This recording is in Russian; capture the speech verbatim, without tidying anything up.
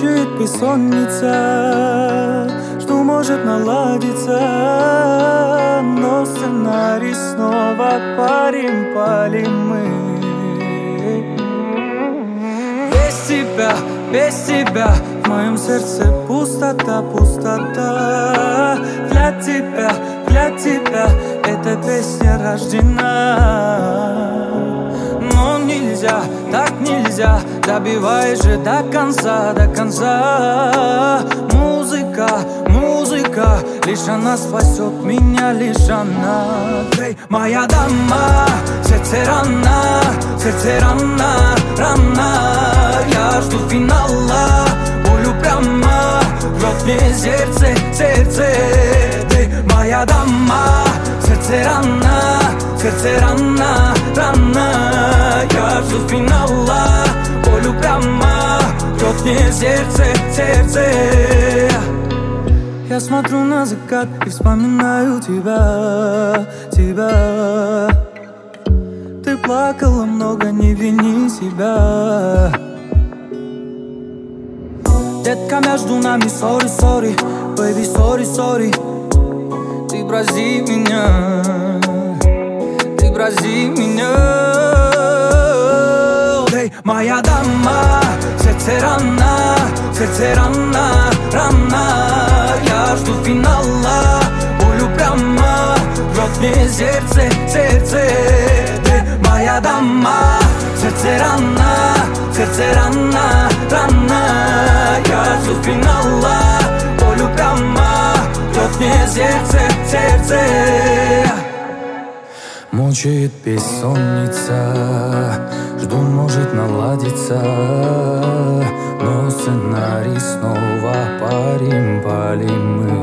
Мучает бессонница, что может наладиться, но сценарий снова парим, палим мы. Без тебя, без тебя в моем сердце пустота, пустота. Для тебя, для тебя эта песня рождена. Но нельзя, так нельзя, добивай же до конца, до конца. Музыка, музыка, лишь она спасет меня, лишь она. Эй, моя дама, сердце рана, сердце рана, рана. Я жду финала, болю прямо, рвет мне сердце, сердце. Эй, моя дама, сердце рана, сердце рана, рана. Я жду финала, болю прямо, рвет мне сердце, сердце. Я смотрю на закат и вспоминаю тебя, тебя. Ты плакала много, не вини себя. Детка, между нами sorry, sorry, baby, sorry, sorry. Ты брази меня, ты брази меня. Эй, моя дама, сердце рана, сердце рана, рана. Я жду финала, болю прямо, рвет мне сердце, сердце. Эй, моя дама, сердце рана, сердце рана, рана. Я жду финала, болю прямо, рвет мне сердце, сердце. Мучает бессонница, жду, может наладиться, но сценарий снова парим, палим мы.